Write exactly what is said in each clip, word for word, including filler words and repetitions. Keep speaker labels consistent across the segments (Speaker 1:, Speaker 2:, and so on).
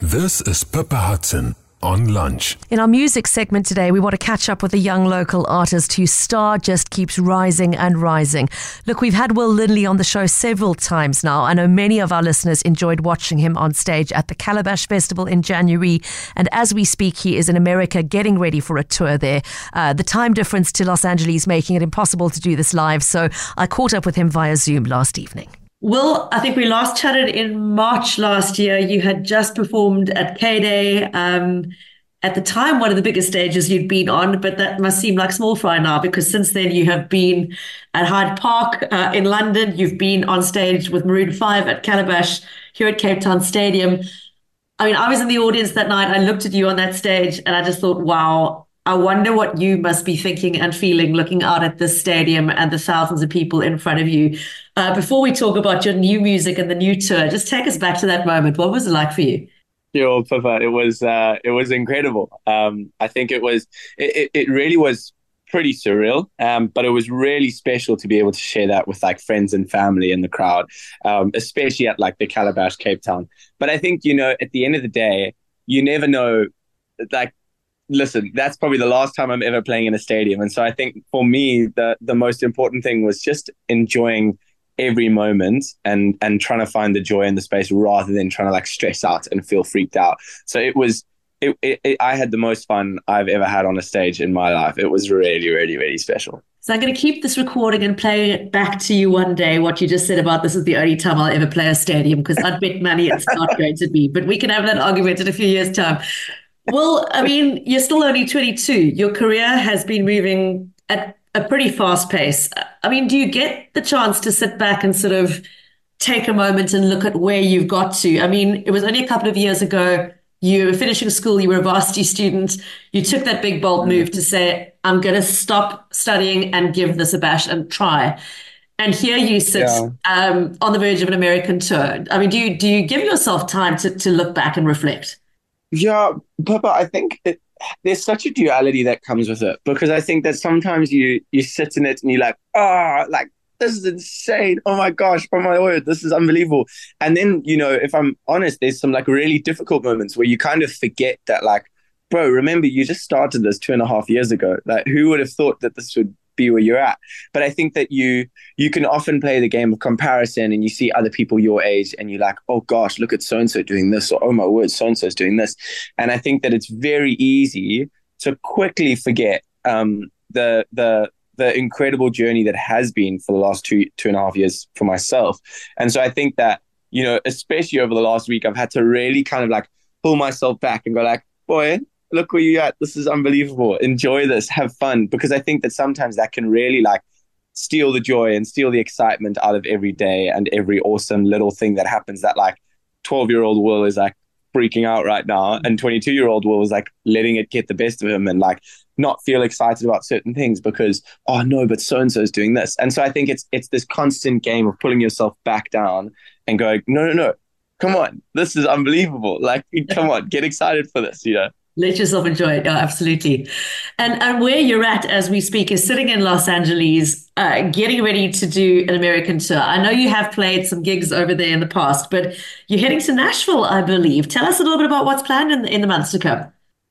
Speaker 1: This is Pippa Hudson on Lunch.
Speaker 2: In our music segment today, we want to catch up with a young local artist whose star just keeps rising and rising. Look, we've had Will Lindley on the show several times now. I know many of our listeners enjoyed watching him on stage at the Calabash Festival in January. And as we speak, he is in America getting ready for a tour there. Uh, the time difference to Los Angeles making it impossible to do this live. So I caught up with him via Zoom last evening.
Speaker 3: Will, I think we last chatted in March last year. You had just performed at K-Day. Um, at the time, one of the biggest stages you'd been on, but that must seem like small fry now, because since then you have been at Hyde Park uh, in London. You've been on stage with Maroon five at Calabash, here at Cape Town Stadium. I mean, I was in the audience that night. I looked at you on that stage and I just thought, wow, I wonder what you must be thinking and feeling looking out at this stadium and the thousands of people in front of you. Uh, before we talk about your new music and the new tour, just take us back to that moment. What was it like for you?
Speaker 4: Yo, Pippa, it was uh, it was incredible. Um, I think it was it, it really was pretty surreal, um, but it was really special to be able to share that with like friends and family in the crowd, um, especially at like the Calabash Cape Town. But I think, you know, at the end of the day, you never know, like, listen, that's probably the last time I'm ever playing in a stadium. And so I think for me, the the most important thing was just enjoying every moment and and trying to find the joy in the space rather than trying to like stress out and feel freaked out. So it was, it, it, it I had the most fun I've ever had on a stage in my life. It was really, really, really special.
Speaker 3: So I'm going to keep this recording and play it back to you one day, what you just said about this is the only time I'll ever play a stadium, because I'd bet money it's not going to be. But we can have that argument in a few years' time. Well, I mean, you're still only twenty-two. Your career has been moving at a pretty fast pace. I mean, do you get the chance to sit back and sort of take a moment and look at where you've got to? I mean, it was only a couple of years ago, you were finishing school, you were a varsity student, you took that big bold move to say, I'm going to stop studying and give this a bash and try. And here you sit yeah. um, on the verge of an American tour. I mean, do you, do you give yourself time to, to look back and reflect?
Speaker 4: Yeah, Pippa, I think it, there's such a duality that comes with it, because I think that sometimes you you sit in it and you're like, oh, like, this is insane. Oh my gosh, oh my word, this is unbelievable. And then, you know, if I'm honest, there's some like really difficult moments where you kind of forget that, like, bro, remember, you just started this two and a half years ago. Like, who would have thought that this would be where you're at? But I think that you you can often play the game of comparison, and you see other people your age and you're like, oh gosh, look at so-and-so doing this, or oh my word, so-and-so's doing this. And I think that it's very easy to quickly forget um, the the the incredible journey that has been for the last two two and a half years for myself. And so I think that, you know, especially over the last week, I've had to really kind of like pull myself back and go like, boy, look where you're at. This is unbelievable. Enjoy this. Have fun. Because I think that sometimes that can really like steal the joy and steal the excitement out of every day and every awesome little thing that happens, that like twelve-year-old Will is like freaking out right now, and twenty-two-year-old Will is like letting it get the best of him and like not feel excited about certain things because, oh no, but so-and-so is doing this. And so I think it's it's this constant game of pulling yourself back down and going, no, no, no, come on. This is unbelievable. Like, come on, get excited for this, you know?
Speaker 3: Let yourself enjoy it. Yeah, absolutely. And and where you're at as we speak is sitting in Los Angeles, uh, getting ready to do an American tour. I know you have played some gigs over there in the past, but you're heading to Nashville, I believe. Tell us a little bit about what's planned in the, in the months to come.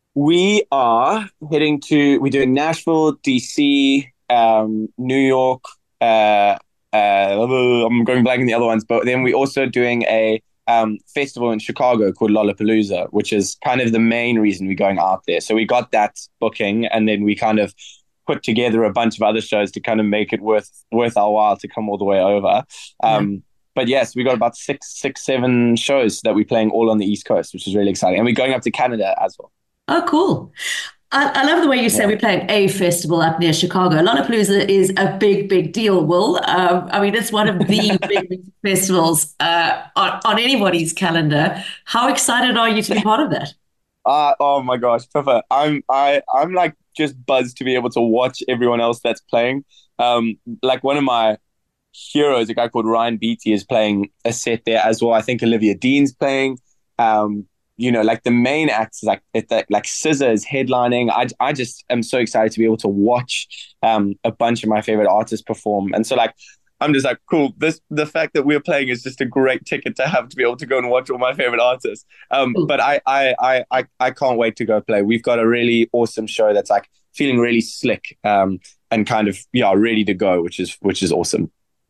Speaker 4: We are heading to, we're doing Nashville, D C, um, New York. Uh, uh, I'm going blank in the other ones, but then we're also doing a Um, festival in Chicago called Lollapalooza, which is kind of the main reason we're going out there. So we got that booking, and then we kind of put together a bunch of other shows to kind of make it worth worth our while to come all the way over. Um, yeah. But yes, we got about six, six, seven shows that we're playing all on the East Coast, which is really exciting. And we're going up to Canada as well.
Speaker 3: Oh, cool. I, I love the way you say yeah. we're playing a festival up near Chicago. Lollapalooza is a big, big deal, Will. Um, I mean, it's one of the big, big festivals uh, on, on anybody's calendar. How excited are you to be part of that?
Speaker 4: Uh, oh my gosh, Pippa, I'm I I'm like just buzzed to be able to watch everyone else that's playing. Um, like one of my heroes, a guy called Ryan Beatty, is playing a set there as well. I think Olivia Dean's playing. Um, you know, like the main acts, like it, like S Z A is headlining. I, I just am so excited to be able to watch um, a bunch of my favorite artists perform. And so like I'm just like, cool. This the fact that we're playing is just a great ticket to have to be able to go and watch all my favorite artists. Um, but I, I, I, I, I can't wait to go play. We've got a really awesome show that's like feeling really slick um, and kind of yeah, ready to go, which is which is awesome.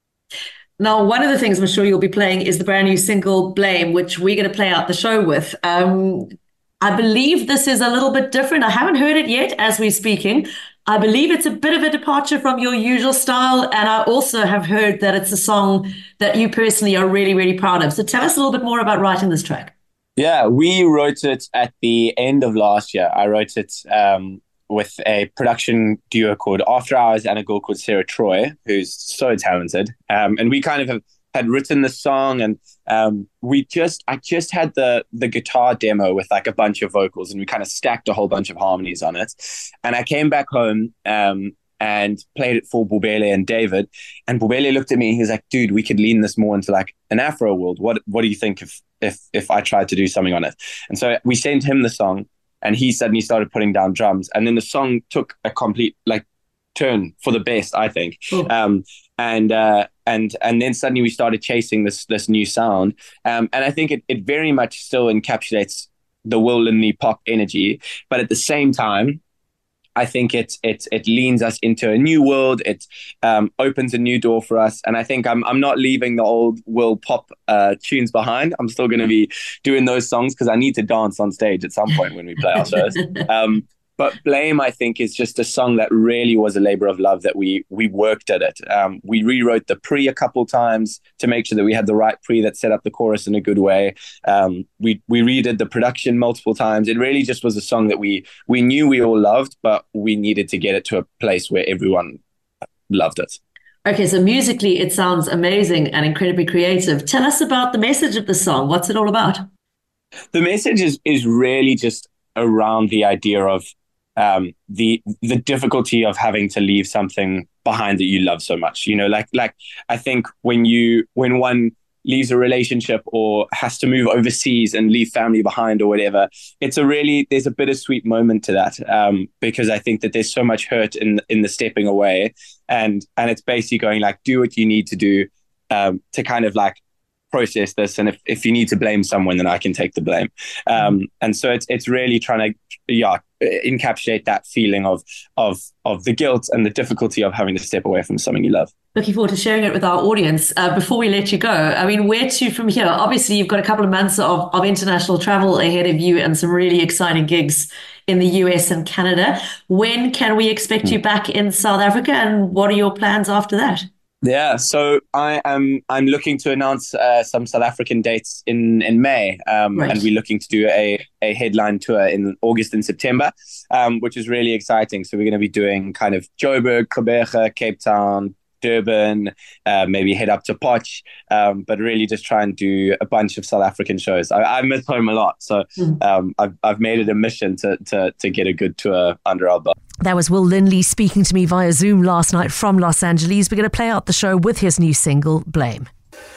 Speaker 3: Now, one of the things I'm sure you'll be playing is the brand new single "Blame," which we're going to play out the show with. Um, I believe this is a little bit different. I haven't heard it yet as we're speaking. I believe it's a bit of a departure from your usual style. And I also have heard that it's a song that you personally are really, really proud of. So tell us a little bit more about writing this track.
Speaker 4: Yeah, we wrote it at the end of last year. I wrote it um, with a production duo called After Hours and a girl called Sarah Troy, who's so talented. Um, and we kind of have had written the song, and um, we just I just had the the guitar demo with like a bunch of vocals, and we kind of stacked a whole bunch of harmonies on it. And I came back home um, and played it for Bubele and David, and Bubele looked at me and he was like, "Dude, we could lean this more into like an Afro world. What what do you think if if if I tried to do something on it?" And so we sent him the song, and he suddenly started putting down drums, and then the song took a complete like turn for the best, I think. Cool. Um, and uh, and and then suddenly we started chasing this this new sound, um, and I think it it very much still encapsulates the Will Lindley pop energy, but at the same time, I think it it it leans us into a new world. It um, opens a new door for us, and I think I'm I'm not leaving the old Will pop uh, tunes behind. I'm still going to be doing those songs because I need to dance on stage at some point when we play our shows. Um, But Blame, I think, is just a song that really was a labor of love that we we worked at it. Um, we rewrote the pre a couple times to make sure that we had the right pre that set up the chorus in a good way. Um, we we redid the production multiple times. It really just was a song that we we knew we all loved, but we needed to get it to a place where everyone loved it.
Speaker 3: Okay, so musically, it sounds amazing and incredibly creative. Tell us about the message of the song. What's it all about?
Speaker 4: The message is is really just around the idea of Um, the the difficulty of having to leave something behind that you love so much. You know, like like I think when you when one leaves a relationship or has to move overseas and leave family behind or whatever, it's a really there's a bittersweet moment to that um, because I think that there's so much hurt in in the stepping away, and and it's basically going like, do what you need to do um, to kind of like process this, and if, if you need to blame someone, then I can take the blame. Um, and so it's it's really trying to yeah encapsulate that feeling of of of the guilt and the difficulty of having to step away from something you love.
Speaker 3: Looking forward to sharing it with our audience. Uh, before we let you go, I mean, where to from here? Obviously, you've got a couple of months of, of international travel ahead of you and some really exciting gigs in the U S and Canada. When can we expect mm. you back in South Africa, and what are your plans after that?
Speaker 4: Yeah, so I am I'm looking to announce uh, some South African dates in in May, um, right. and we're looking to do a a headline tour in August and September, um, which is really exciting. So we're going to be doing kind of Joburg, Gqeberha, Cape Town, Durban, uh, maybe head up to Potch, um, but really just try and do a bunch of South African shows. I, I miss home a lot, so um, I've I've made it a mission to to to get a good tour under our belt.
Speaker 2: That was Will Lindley speaking to me via Zoom last night from Los Angeles. We're going to play out the show with his new single, Blame.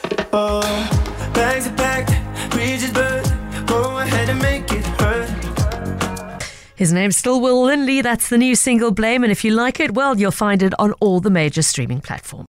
Speaker 5: Oh, bags are packed, bridges burned, go ahead and make it hurt.
Speaker 2: His name's still Will Lindley. That's the new single, Blame. And if you like it, well, you'll find it on all the major streaming platforms.